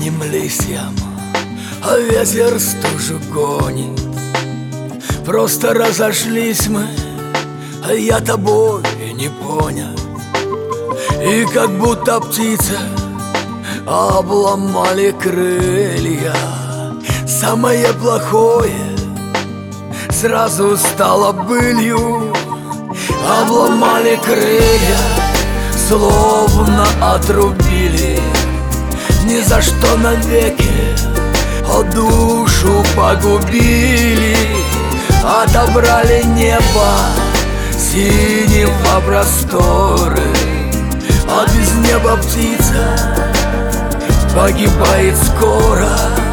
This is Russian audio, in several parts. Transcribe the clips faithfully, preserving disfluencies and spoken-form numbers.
осенним листьям, а ветер стужу гонит. Просто разошлись мы, а я тобой не понял. И как будто птицы обломали крылья. Самое плохое сразу стало былью. Обломали крылья, словно отрубили. Ни за что навеки, а душу погубили. Отобрали небо, синего просторы, а без неба птица погибает скоро.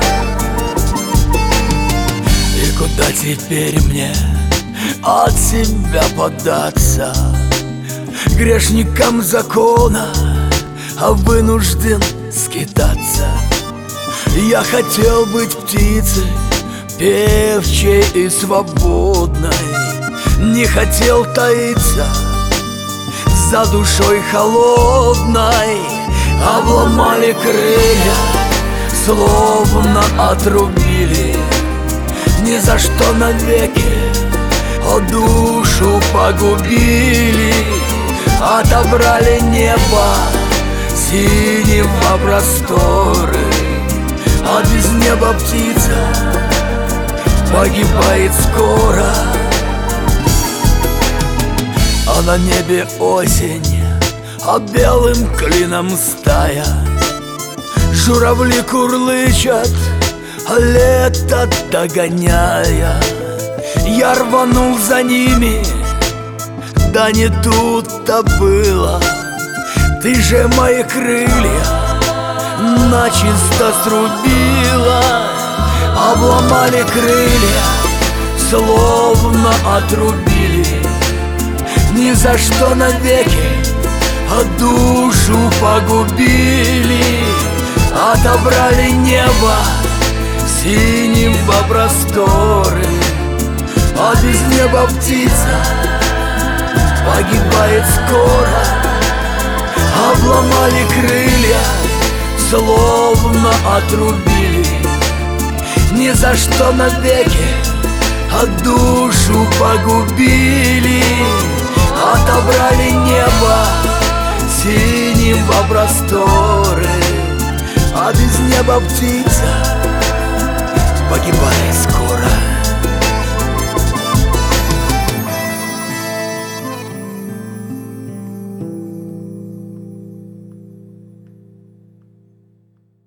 И куда теперь мне от себя податься? Грешникам закона, а вынужден скитаться. Я хотел быть птицей, певчей и свободной. Не хотел таиться за душой холодной. Обломали крылья, словно отрубили. Ни за что навеки, а душу погубили. Отобрали небо, синего просторы, а без неба птица погибает скоро. А на небе осень, а белым клином стая. Журавли курлычат, а лето догоняя. Я рванул за ними, да не тут-то было. Ты же мои крылья начисто срубила. Обломали крылья, словно отрубили. Ни за что навеки, а душу погубили. Отобрали небо, синего просторы, а без неба птица погибает скоро. Обломали крылья, словно отрубили. Ни за что навеки, а душу погубили. Отобрали небо, синего просторы, а без неба птица погибает скоро.